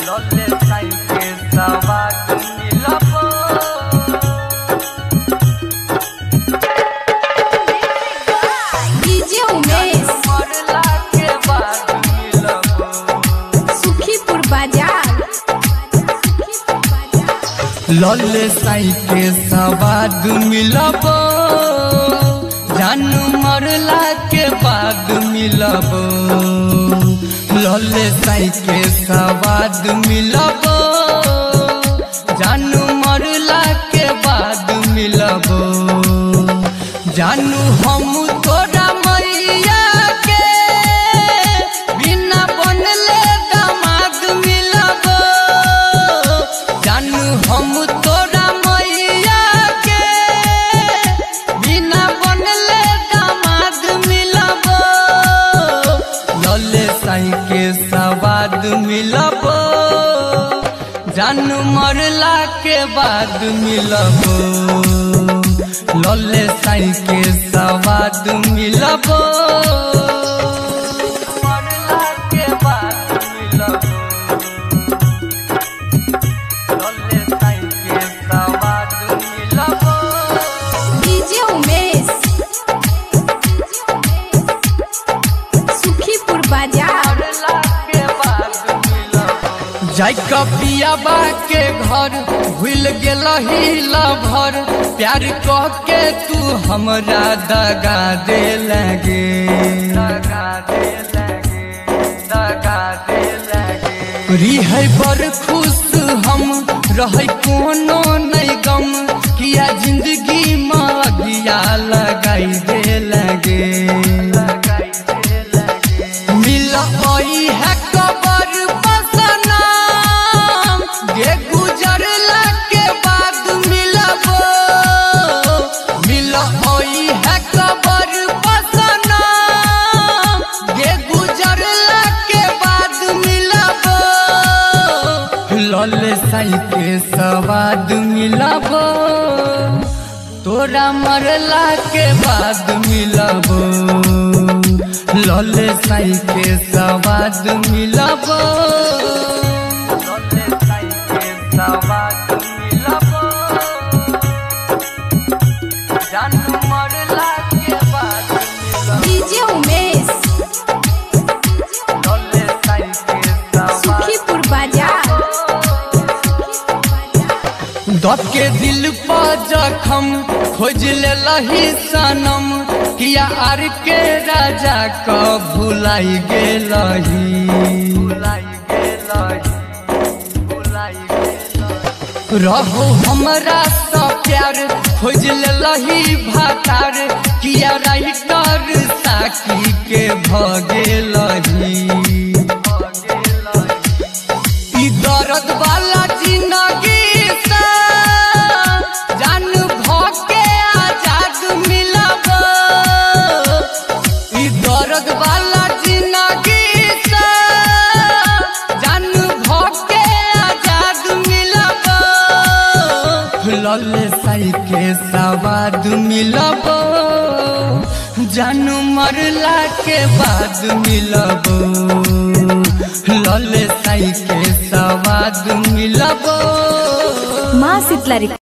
लले साई के सवाद मिलबो डीजे उमेश मरला के बाद मिलबो सुखीपुर बाजार लले साई के सवाद मिलबो जानू मरला के बाद मिलबो लले साई के सवाद मिलबो जानू मरला के बाद मिलबो जानू हम तोरा मैया के बिना बनले दामाद मिलबो जानू हम तोरा मैया के बिना बनले दामाद मिलबो लले साई के सवाद मिलबो जानू मरला के बाद मिलबो लले साई के सवाद मिलबो मरला के बाद मिलबो लले साई के सवाद मिलबो डीजे उमेश सुखीपुर बाजार जाय कपियाबा के घर भूल गेलही लभर प्यार कह के तू हमरा दगा दे लगे रिहै बड़ खुश हम रहै कोनो नहीं गम किया जिंदगी में अगिया लगाई दे लगे मिल आई है कबर पसनाम गे गुजरला के बाद मिलबो मिल आई है कबर पसनाम गे गुजरला के बाद मिलबो लले साई के सवाद मिलबो तोरा मरला के बाद मिलबो लले साई के सवाद मिलबो लले साई के सवाद मिलबो जानू मरला के बाद मिलबो डीजे उमेश लले साई के सवाद सुखीपुर बाजार दब के दिल पर जखम खोज लेलही सनम किया आर के राजा क भुलाई गेलही रहो हमरा सा प्यार खोज लेलही भातार किया राइटर साकी के भगेलही ई दर्द वाला जिंदगी लले साई के सवाद मिलबो जानू मरला के बाद मिलबो लले साई के सवाद मिलबो माँ शीतला